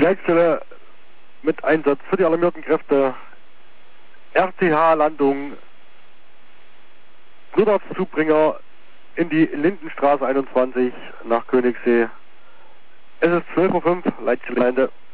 Die Leitstelle mit Einsatz für die alarmierten Kräfte. RTH-Landung. Notarztzubringer in die Lindenstraße 21 nach Königssee. Es ist 12:05 Uhr, Leitstelle Ende.